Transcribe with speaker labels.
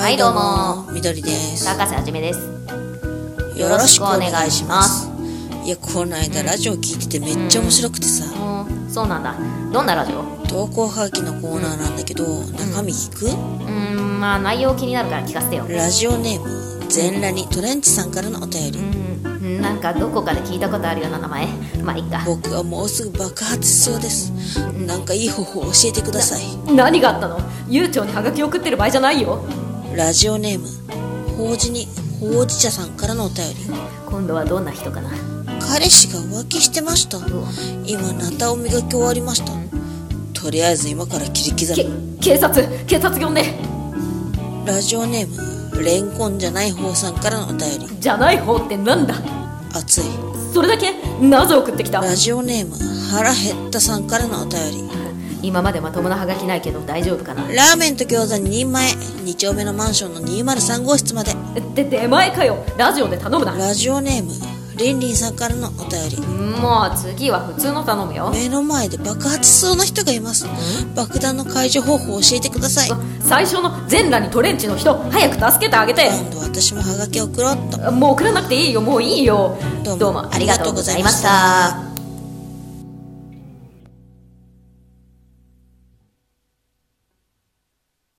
Speaker 1: はいどうも、
Speaker 2: みどりです。
Speaker 1: 高瀬はじめです。
Speaker 2: よろしくお願いします。いや、この間ラジオ聞いててめっちゃ面白くてさ、
Speaker 1: そうなんだ。どんなラジオ？
Speaker 2: 投稿はがきのコーナーなんだけど、中身聞く？
Speaker 1: まあ内容気になるから聞かせてよ。
Speaker 2: ラジオネーム全裸にトレンチさんからのお便り。
Speaker 1: なんかどこかで聞いたことあるような名前。まあいいか。
Speaker 2: 僕はもうすぐ爆発しそうです。なんかいい方法教えてください。
Speaker 1: 何があったの？悠長にハガキ送ってる場合じゃないよ。
Speaker 2: ラジオネームほうじにほうじ茶さんからのお便り。
Speaker 1: 今度はどんな人かな。
Speaker 2: 彼氏が浮気してました。今ナタを磨き終わりました。とりあえず今から切り刻む。
Speaker 1: 警察呼んで。
Speaker 2: ラジオネームレンコンじゃない方さんからのお便り。
Speaker 1: じゃない方ってなんだ？
Speaker 2: 熱い。
Speaker 1: それだけ？なぜ送ってきた？
Speaker 2: ラジオネーム腹減ったさんからのお便り。
Speaker 1: 今までまともなハガキないけど大丈夫かな。
Speaker 2: ラーメンと餃子2人前、2丁目のマンションの203号室まで。
Speaker 1: 出前かよ。ラジオで頼むな。
Speaker 2: ラジオネームリンリンさんからのお便り。
Speaker 1: もう次は普通の頼むよ。
Speaker 2: 目の前で爆発しそうな人がいます。爆弾の解除方法を教えてください。
Speaker 1: 最初の全裸にトレンチの人、早く助けてあげて。
Speaker 2: 今度私もハガキ送ろうっと。
Speaker 1: もう送らなくていいよ。もういいよ。
Speaker 2: どうもありがとうございました。